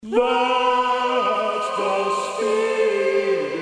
That's the spirit.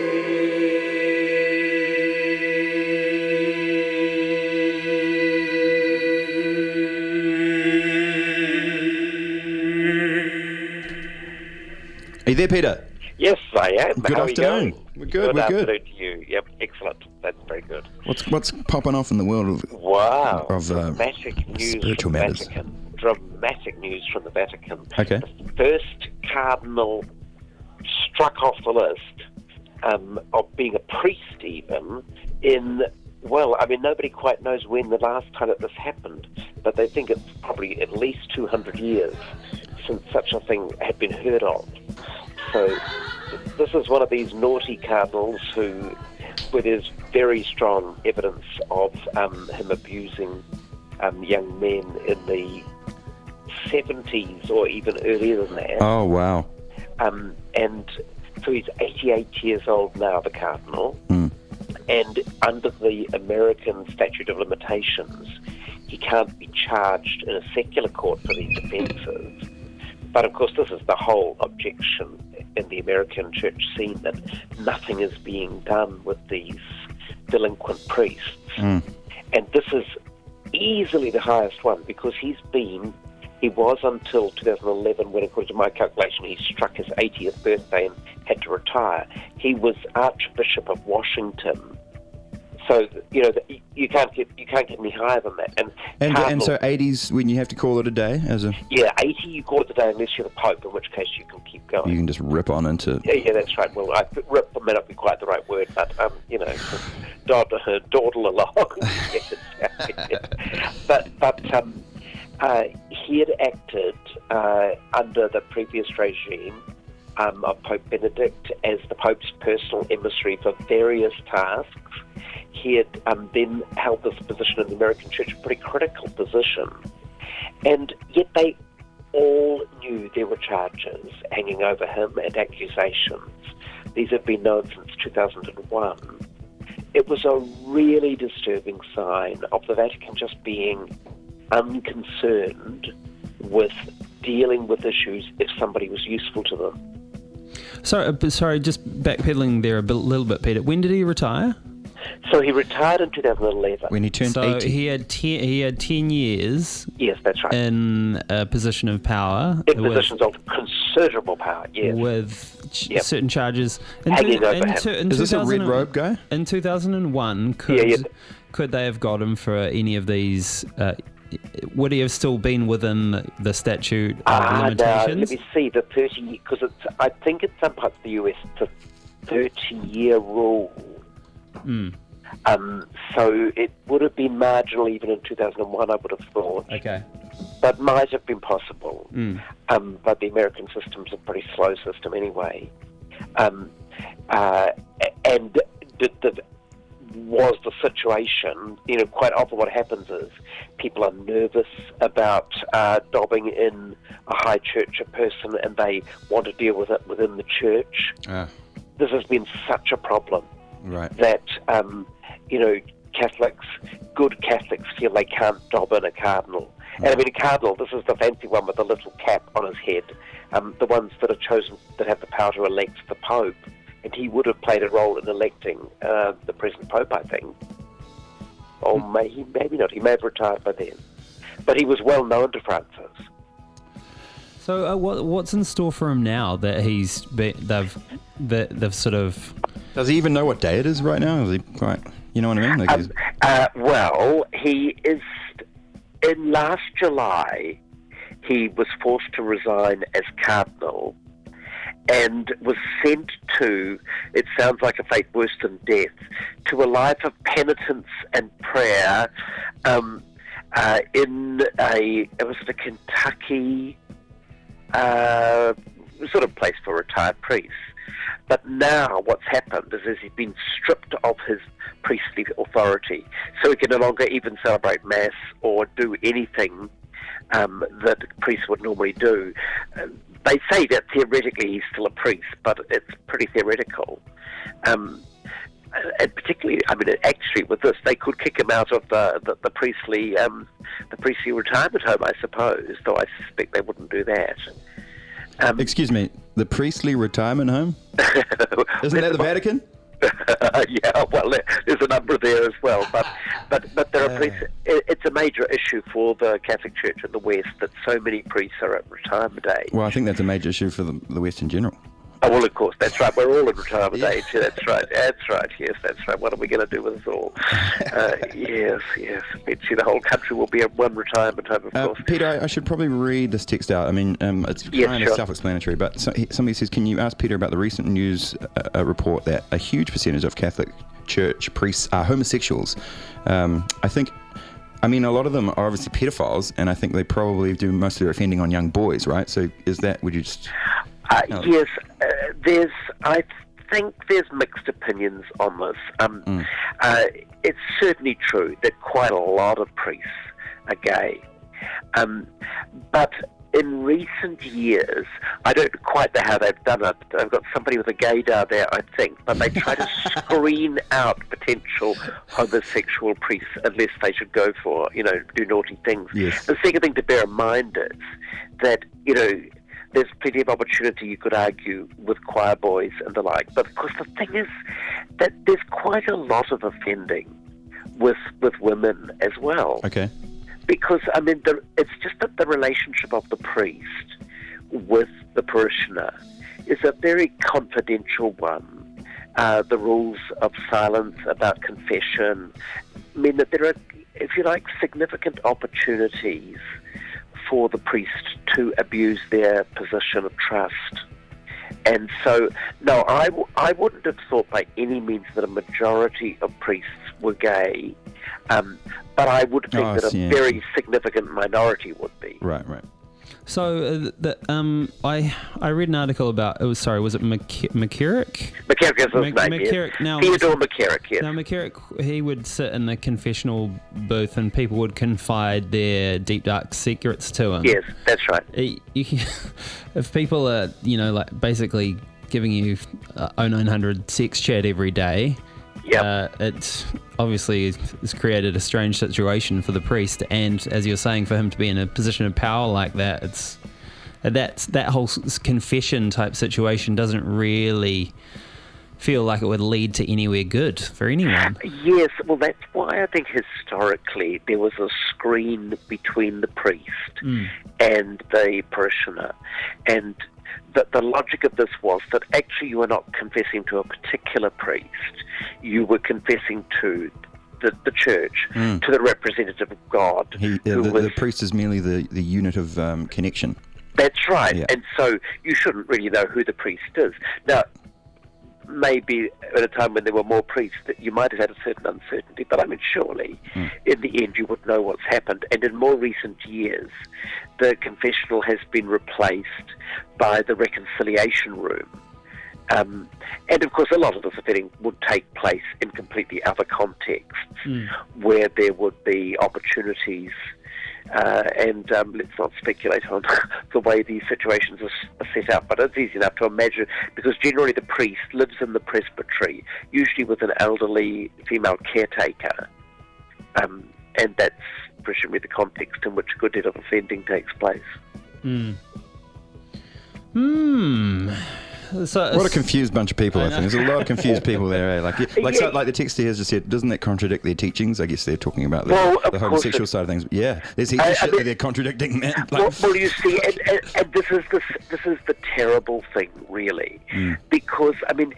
Are you there, Peter? Yes, I am. Good How afternoon. Are you going? We're good. Good afternoon to you. Yep, excellent. That's very good. What's popping off in the world of Dramatic news spiritual from the matters? Vatican. Dramatic news from the Vatican. Okay. The first cardinal struck off the list of being a priest even in, well, I mean, nobody quite knows when the last time that this happened, but they think it's probably at least 200 years since such a thing had been heard of. So this is one of these naughty cardinals where there's very strong evidence of him abusing young men in the 70s or even earlier than that. Oh, wow. And so he's 88 years old now, the cardinal, and under the American statute of limitations, he can't be charged in a secular court for these offences. But of course, this is the whole objection in the American church scene, that nothing is being done with these delinquent priests. And this is easily the highest one, because he was until 2011, when according to my calculation he struck his 80th birthday and had to retire. He was Archbishop of Washington. So, you know, you can't get any higher than that. And so 80s when you have to call it a day as a... Yeah, 80 you call it a day unless you're the Pope, in which case you can keep going. You can just rip on into... Yeah, that's right. Well, rip may not be quite the right word, but, you know, dawdle along. But he had acted under the previous regime of Pope Benedict as the Pope's personal emissary for various tasks. He had then held this position in the American Church, a pretty critical position. And yet they all knew there were charges hanging over him and accusations. These have been known since 2001. It was a really disturbing sign of the Vatican just being unconcerned with dealing with issues if somebody was useful to them. Sorry, just backpedaling there a little bit, Peter. When did he retire? So he retired in 2011. When he turned 80. So he had 10 years. Yes, that's right. In a position of power. In positions of considerable power, yes. With certain charges. Hanging over him. Is this a red robe guy? In 2001, could they have got him for any of these... would he have still been within the statute limitations? No, let me see, the 30... Because I think in some parts of the US it's a 30-year rule. So it would have been marginal even in 2001, I would have thought. Okay. But might have been possible. But the American system's a pretty slow system anyway. And was the situation, you know, quite often what happens is people are nervous about dobbing in a high church person, and they want to deal with it within the church. This has been such a problem. Right. That, you know, good Catholics feel they can't dob in a cardinal. And I mean, a cardinal, this is the fancy one with the little cap on his head, the ones that are chosen, that have the power to elect the Pope. And he would have played a role in electing the present Pope, I think. Or maybe not. He may have retired by then. But he was well known to Francis. So what's in store for him now that they've sort of... Does he even know what day it is right now? Is he quite... You know what I mean? Like well, he is... In last July, he was forced to resign as cardinal and was sent to, it sounds like a fate worse than death, to a life of penitence and prayer in a Kentucky sort of place for retired priests. But now what's happened is he's been stripped of his priestly authority, so he can no longer even celebrate Mass or do anything that priests would normally do. They say that theoretically he's still a priest, but it's pretty theoretical. And particularly, I mean, actually with this, they could kick him out of the priestly retirement home, I suppose, though I suspect they wouldn't do that. Excuse me, the priestly retirement home? Isn't that the Vatican? Yeah, well, there's a number there as well, but there are priests. It's a major issue for the Catholic Church in the West that so many priests are at retirement age. Well, I think that's a major issue for the West in general. Oh, well, of course, that's right. We're all in retirement age. Yeah, that's right. That's right. Yes, that's right. What are we going to do with us all? Yes. Eventually, the whole country will be at one retirement home, of course. Peter, I should probably read this text out. I mean, it's kind of self-explanatory, but somebody says, can you ask Peter about the recent news report that a huge percentage of Catholic Church priests are homosexuals? I mean, a lot of them are obviously pedophiles, and I think they probably do most of their offending on young boys, right? So would you just... Yes, I think there's mixed opinions on this. It's certainly true that quite a lot of priests are gay. But in recent years, I don't quite know how they've done it. I've got somebody with a gaydar there, I think, but they try to screen out potential homosexual priests unless they should go for, do naughty things. Yes. The second thing to bear in mind is that, there's plenty of opportunity, you could argue, with choir boys and the like. But of course, the thing is that there's quite a lot of offending with women as well. Okay. Because, I mean, it's just that the relationship of the priest with the parishioner is a very confidential one. The rules of silence about confession mean that there are, if you like, significant opportunities for the priest to abuse their position of trust. And so, no, I wouldn't have thought by any means that a majority of priests were gay, but I would think that a very significant minority would be. Right. So I read an article about was it McCarrick? McCarrick is his name. McCarrick. Yes. Theodore McCarrick. Yes. Now McCarrick, he would sit in the confessional booth and people would confide their deep dark secrets to him. Yes, that's right. If people are basically giving you 0900 sex chat every day. Yep. It obviously has created a strange situation for the priest, and as you're saying, for him to be in a position of power like that, that whole confession type situation doesn't really feel like it would lead to anywhere good for anyone. Yes, well, that's why I think historically there was a screen between the priest and the parishioner, and the logic of this was that actually you were not confessing to a particular priest, you were confessing to the church, to the representative of God. The priest is merely the unit of connection. That's right, yeah. And so you shouldn't really know who the priest is. Now, maybe at a time when there were more priests that you might have had a certain uncertainty, but I mean, surely in the end you would know what's happened. And in more recent years, the confessional has been replaced by the reconciliation room. And of course, a lot of this offending would take place in completely other contexts where there would be opportunities. And let's not speculate on the way these situations are set up, but it's easy enough to imagine, because generally the priest lives in the presbytery, usually with an elderly female caretaker, and that's presumably the context in which a good deal of offending takes place. So what a confused bunch of people, I think. There's a lot of confused people there, eh? Like the text here has just said, doesn't that contradict their teachings? I guess they're talking about the homosexual side of things. Yeah, there's heaps of shit that they're contradicting, man. Well, you see, and this is the terrible thing, really, because, I mean,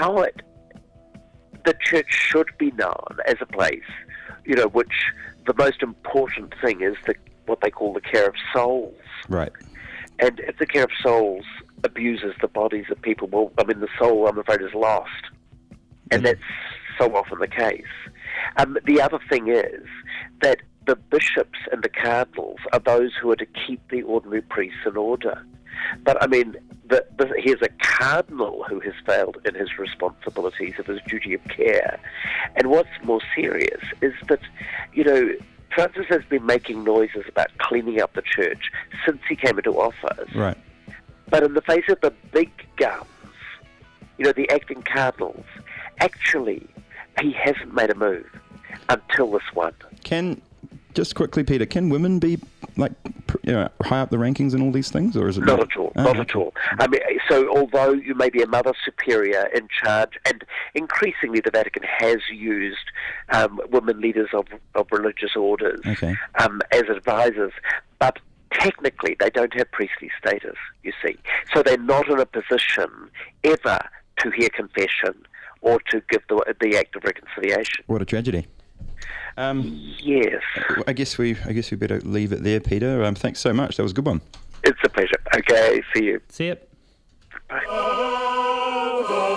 the church should be known as a place, which the most important thing is what they call the care of souls. Right. And if the care of souls abuses the bodies of people, well, I mean, the soul, I'm afraid, is lost. And that's so often the case. The other thing is that the bishops and the cardinals are those who are to keep the ordinary priests in order. But, I mean, here's a cardinal who has failed in his responsibilities of his duty of care. And what's more serious is that, Francis has been making noises about cleaning up the church since he came into office. Right. But in the face of the big guns, the acting cardinals, actually, he hasn't made a move until this one. Just quickly, Peter, can women be high up the rankings and all these things, or is it not at all? Not at all. I mean, so although you may be a Mother Superior in charge, and increasingly the Vatican has used women leaders of religious orders as advisors, but technically they don't have priestly status, you see. So they're not in a position ever to hear confession or to give the act of reconciliation. What a tragedy. Yes. I guess we better leave it there, Peter. Thanks so much. That was a good one. It's a pleasure. Okay, see you. See you. Bye.